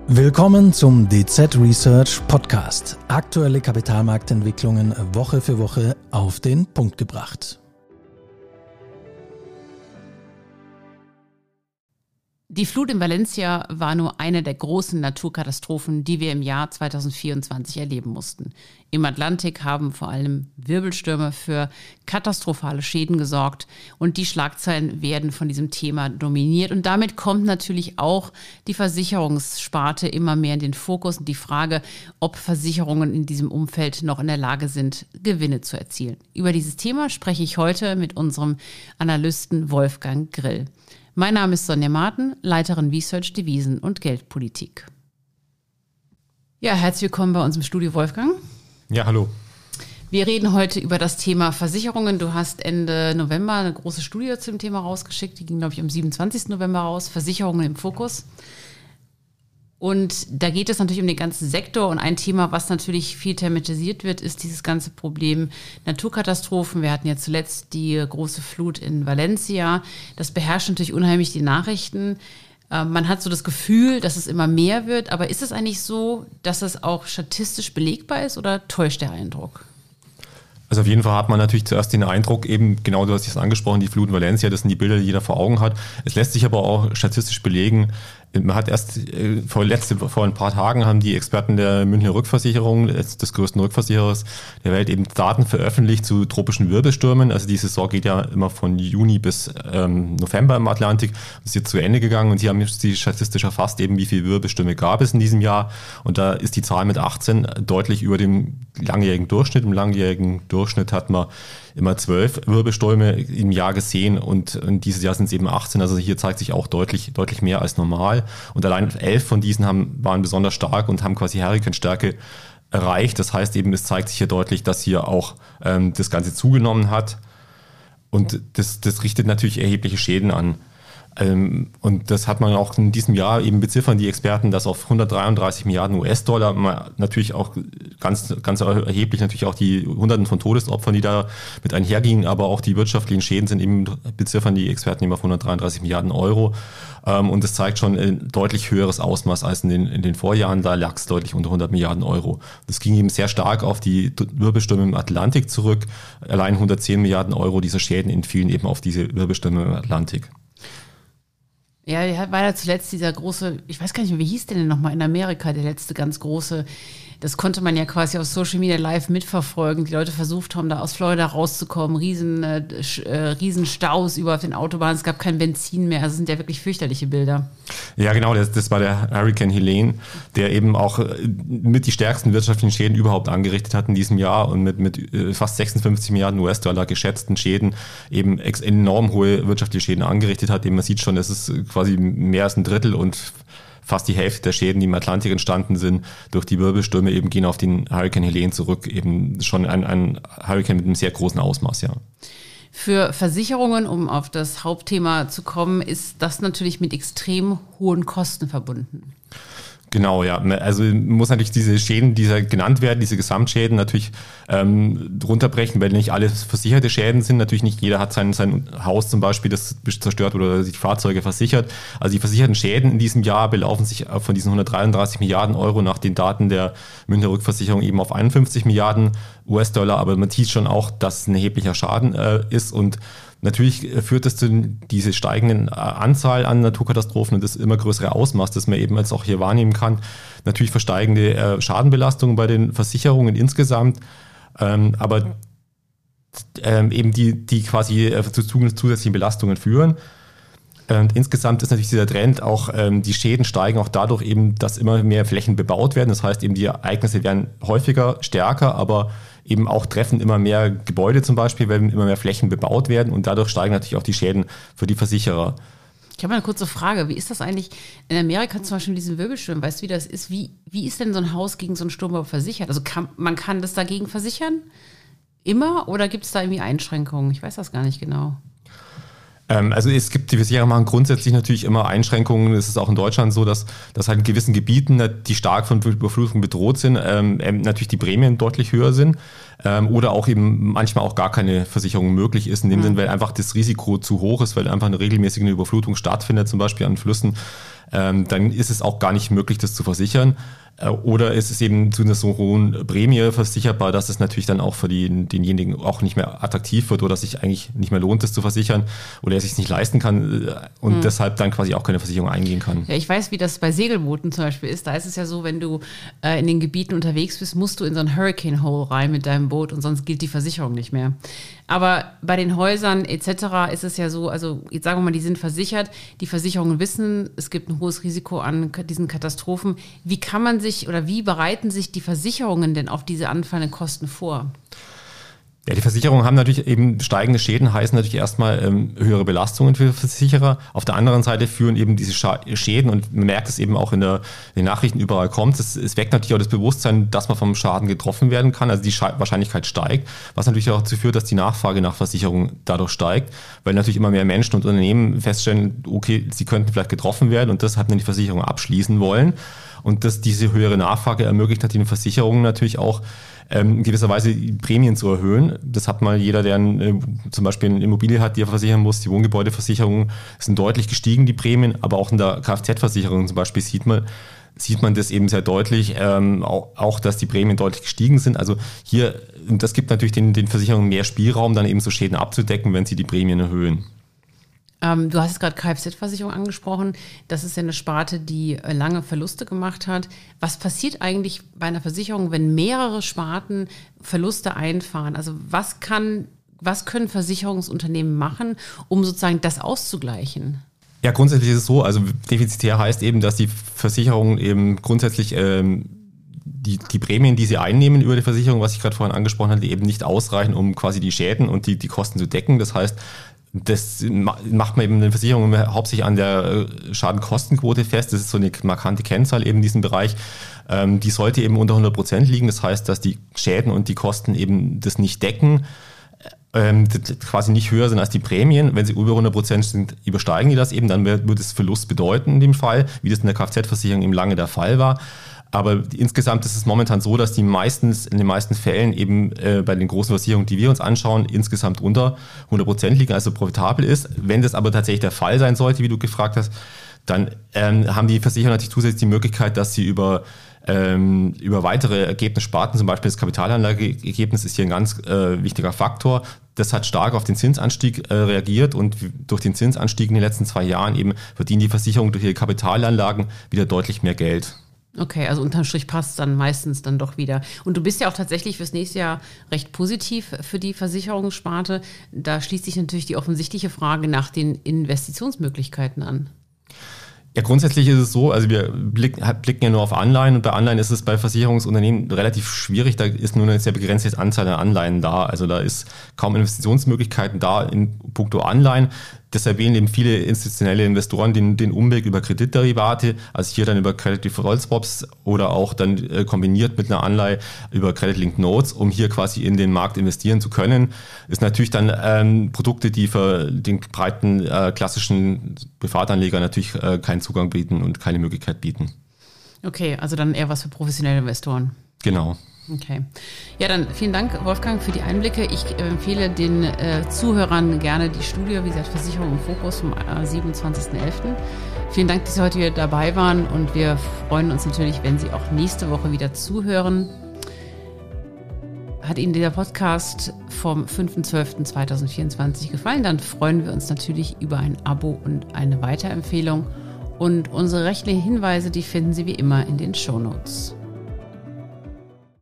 Willkommen zum DZ Research Podcast. Aktuelle Kapitalmarktentwicklungen Woche für Woche auf den Punkt gebracht. Die Flut in Valencia war nur eine der großen Naturkatastrophen, die wir im Jahr 2024 erleben mussten. Im Atlantik haben vor allem Wirbelstürme für katastrophale Schäden gesorgt und die Schlagzeilen werden von diesem Thema dominiert. Und damit kommt natürlich auch die Versicherungssparte immer mehr in den Fokus und die Frage, ob Versicherungen in diesem Umfeld noch in der Lage sind, Gewinne zu erzielen. Über dieses Thema spreche ich heute mit unserem Analysten Wolfgang Grill. Mein Name ist Sonja Marten, Leiterin Research Devisen und Geldpolitik. Ja, herzlich willkommen bei uns im Studio, Wolfgang. Ja, hallo. Wir reden heute über das Thema Versicherungen. Du hast Ende November eine große Studie zu dem Thema rausgeschickt. Die ging, glaube ich, am 27. November raus. Versicherungen im Fokus. Und da geht es natürlich um den ganzen Sektor. Und ein Thema, was natürlich viel thematisiert wird, ist dieses ganze Problem Naturkatastrophen. Wir hatten ja zuletzt die große Flut in Valencia. Das beherrscht natürlich unheimlich die Nachrichten. Man hat so das Gefühl, dass es immer mehr wird. Aber ist es eigentlich so, dass es auch statistisch belegbar ist oder täuscht der Eindruck? Also auf jeden Fall hat man natürlich zuerst den Eindruck, eben genau, du hast es angesprochen, die Flut in Valencia, das sind die Bilder, die jeder vor Augen hat. Es lässt sich aber auch statistisch belegen. Man hat erst vor ein paar Tagen haben die Experten der Münchner Rückversicherung, des größten Rückversicherers der Welt, eben Daten veröffentlicht zu tropischen Wirbelstürmen. Also die Saison geht ja immer von Juni bis November im Atlantik. Das ist jetzt zu Ende gegangen und sie haben die statistisch erfasst, eben wie viele Wirbelstürme gab es in diesem Jahr. Und da ist die Zahl mit 18 deutlich über dem langjährigen Durchschnitt. Im langjährigen Durchschnitt hat man immer 12 Wirbelstürme im Jahr gesehen und dieses Jahr sind es eben 18. Also hier zeigt sich auch deutlich mehr als normal. Und allein 11 von diesen waren besonders stark und haben quasi Hurrikanstärke erreicht. Das heißt eben, es zeigt sich hier deutlich, dass hier auch das Ganze zugenommen hat. Und das richtet natürlich erhebliche Schäden an. Und das hat man auch in diesem Jahr eben beziffern die Experten, dass auf 133 Milliarden US-Dollar man natürlich auch ganz erheblich natürlich auch die Hunderten von Todesopfern, die da mit einhergingen, aber auch die wirtschaftlichen Schäden sind eben beziffern die Experten eben auf 133 Milliarden Euro. Und das zeigt schon ein deutlich höheres Ausmaß als in den Vorjahren. Da lag es deutlich unter 100 Milliarden Euro. Das ging eben sehr stark auf die Wirbelstürme im Atlantik zurück. Allein 110 Milliarden Euro dieser Schäden entfielen eben auf diese Wirbelstürme im Atlantik. Ja, war ja zuletzt dieser große, ich weiß gar nicht mehr, wie hieß der denn nochmal in Amerika, der letzte ganz große, das konnte man ja quasi auf Social Media live mitverfolgen. Die Leute versucht haben, da aus Florida rauszukommen, riesen Staus über auf den Autobahnen, es gab kein Benzin mehr, also sind ja wirklich fürchterliche Bilder. Ja, genau, das war der Hurricane Helene, der eben auch mit die stärksten wirtschaftlichen Schäden überhaupt angerichtet hat in diesem Jahr und mit fast 56 Milliarden US-Dollar geschätzten Schäden eben enorm hohe wirtschaftliche Schäden angerichtet hat. Eben man sieht schon, es ist quasi mehr als ein Drittel und fast die Hälfte der Schäden, die im Atlantik entstanden sind, durch die Wirbelstürme eben gehen auf den Hurricane Helene zurück. Eben schon ein Hurricane mit einem sehr großen Ausmaß, ja. Für Versicherungen, um auf das Hauptthema zu kommen, ist das natürlich mit extrem hohen Kosten verbunden. Genau, ja. Also muss natürlich diese Schäden, die genannt werden, diese Gesamtschäden natürlich runterbrechen, weil nicht alles versicherte Schäden sind. Natürlich nicht jeder hat sein Haus zum Beispiel, das zerstört oder sich Fahrzeuge versichert. Also die versicherten Schäden in diesem Jahr belaufen sich von diesen 133 Milliarden Euro nach den Daten der Münchner Rückversicherung eben auf 51 Milliarden US-Dollar. Aber man sieht schon auch, dass es ein erheblicher Schaden ist und natürlich führt es zu dieser steigenden Anzahl an Naturkatastrophen und das immer größere Ausmaß, das man eben jetzt auch hier wahrnehmen kann. Natürlich versteigende Schadenbelastungen bei den Versicherungen insgesamt, aber eben die quasi zu zusätzlichen Belastungen führen. Und insgesamt ist natürlich dieser Trend auch, die Schäden steigen auch dadurch eben, dass immer mehr Flächen bebaut werden. Das heißt eben, die Ereignisse werden häufiger, stärker, aber eben auch treffen immer mehr Gebäude zum Beispiel, weil immer mehr Flächen bebaut werden und dadurch steigen natürlich auch die Schäden für die Versicherer. Ich habe eine kurze Frage. Wie ist das eigentlich in Amerika zum Beispiel mit diesen Wirbelstürmen? Weißt du, wie das ist? Wie ist denn so ein Haus gegen so einen Sturm versichert? Also man kann das dagegen versichern? Immer? Oder gibt es da irgendwie Einschränkungen? Ich weiß das gar nicht genau. Also die Versicherer machen grundsätzlich natürlich immer Einschränkungen. Es ist auch in Deutschland so, dass halt in gewissen Gebieten, die stark von Überflutung bedroht sind, natürlich die Prämien deutlich höher sind. Oder auch eben manchmal auch gar keine Versicherung möglich ist, in dem Sinn, weil einfach das Risiko zu hoch ist, weil einfach eine regelmäßige Überflutung stattfindet, zum Beispiel an Flüssen. dann ist es auch gar nicht möglich, das zu versichern. Oder ist es eben zu einer so hohen Prämie versicherbar, dass es natürlich dann auch für denjenigen auch nicht mehr attraktiv wird oder sich eigentlich nicht mehr lohnt, das zu versichern oder er sich es nicht leisten kann und deshalb dann quasi auch keine Versicherung eingehen kann. Ja, ich weiß, wie das bei Segelbooten zum Beispiel ist. Da ist es ja so, wenn du in den Gebieten unterwegs bist, musst du in so ein Hurricane Hole rein mit deinem Boot und sonst gilt die Versicherung nicht mehr. Aber bei den Häusern etc. ist es ja so, also jetzt sagen wir mal, die sind versichert, die Versicherungen wissen, es gibt ein hohes Risiko an diesen Katastrophen. Wie kann man sich oder wie bereiten sich die Versicherungen denn auf diese anfallenden Kosten vor? Ja, die Versicherungen haben natürlich eben steigende Schäden, heißen natürlich erstmal höhere Belastungen für Versicherer. Auf der anderen Seite führen eben diese Schäden, und man merkt es eben auch in den Nachrichten überall kommt, es weckt natürlich auch das Bewusstsein, dass man vom Schaden getroffen werden kann. Also die Wahrscheinlichkeit steigt, was natürlich auch dazu führt, dass die Nachfrage nach Versicherungen dadurch steigt, weil natürlich immer mehr Menschen und Unternehmen feststellen, okay, sie könnten vielleicht getroffen werden und deshalb die Versicherung abschließen wollen. Und diese höhere Nachfrage ermöglicht natürlich den Versicherungen natürlich auch in gewisser Weise die Prämien zu erhöhen. Das hat mal jeder, der zum Beispiel eine Immobilie hat, die er versichern muss. Die Wohngebäudeversicherungen sind deutlich gestiegen, die Prämien, aber auch in der Kfz-Versicherung zum Beispiel sieht man das eben sehr deutlich, auch dass die Prämien deutlich gestiegen sind. Also das gibt natürlich den Versicherungen mehr Spielraum, dann eben so Schäden abzudecken, wenn sie die Prämien erhöhen. Du hast gerade Kfz-Versicherung angesprochen. Das ist ja eine Sparte, die lange Verluste gemacht hat. Was passiert eigentlich bei einer Versicherung, wenn mehrere Sparten Verluste einfahren? Also was können Versicherungsunternehmen machen, um sozusagen das auszugleichen? Ja, grundsätzlich ist es so, also defizitär heißt eben, dass die Versicherungen eben grundsätzlich die Prämien, die sie einnehmen über die Versicherung, was ich gerade vorhin angesprochen hatte, eben nicht ausreichen, um quasi die Schäden und die Kosten zu decken. Das heißt, das macht man eben in den Versicherungen hauptsächlich an der Schadenkostenquote fest. Das ist so eine markante Kennzahl eben in diesem Bereich. Die sollte eben unter 100% liegen. Das heißt, dass die Schäden und die Kosten eben das nicht decken, quasi nicht höher sind als die Prämien. Wenn sie über 100% sind, übersteigen die das eben. Dann wird es Verlust bedeuten in dem Fall, wie das in der Kfz-Versicherung eben lange der Fall war. Aber insgesamt ist es momentan so, dass in den meisten Fällen eben bei den großen Versicherungen, die wir uns anschauen, insgesamt unter 100% liegen, also profitabel ist. Wenn das aber tatsächlich der Fall sein sollte, wie du gefragt hast, dann haben die Versicherer natürlich zusätzlich die Möglichkeit, dass sie über weitere Ergebnissparten, zum Beispiel das Kapitalanlageergebnis ist hier ein ganz wichtiger Faktor. Das hat stark auf den Zinsanstieg reagiert und durch den Zinsanstieg in den letzten 2 Jahren eben verdienen die Versicherungen durch ihre Kapitalanlagen wieder deutlich mehr Geld. Okay, also unterm Strich passt es dann meistens dann doch wieder. Und du bist ja auch tatsächlich fürs nächste Jahr recht positiv für die Versicherungssparte. Da schließt sich natürlich die offensichtliche Frage nach den Investitionsmöglichkeiten an. Ja, grundsätzlich ist es so, also wir blicken ja nur auf Anleihen und bei Anleihen ist es bei Versicherungsunternehmen relativ schwierig, da ist nur eine sehr begrenzte Anzahl an Anleihen da, also da ist kaum Investitionsmöglichkeiten da in puncto Anleihen. Deshalb wählen eben viele institutionelle Investoren den Umweg über Kreditderivate, also hier dann über Credit Default Swaps oder auch dann kombiniert mit einer Anleihe über Credit Linked Notes, um hier quasi in den Markt investieren zu können. Ist natürlich dann Produkte, die für den breiten klassischen Privatanleger natürlich keinen Zugang bieten und keine Möglichkeit bieten. Okay, also dann eher was für professionelle Investoren. Genau. Okay. Ja, dann vielen Dank, Wolfgang, für die Einblicke. Ich empfehle den Zuhörern gerne die Studie, wie gesagt, Versicherung im Fokus vom 27.11. Vielen Dank, dass Sie heute wieder dabei waren und wir freuen uns natürlich, wenn Sie auch nächste Woche wieder zuhören. Hat Ihnen dieser Podcast vom 5.12.2024 gefallen? Dann freuen wir uns natürlich über ein Abo und eine Weiterempfehlung. Und unsere rechtlichen Hinweise, die finden Sie wie immer in den Shownotes.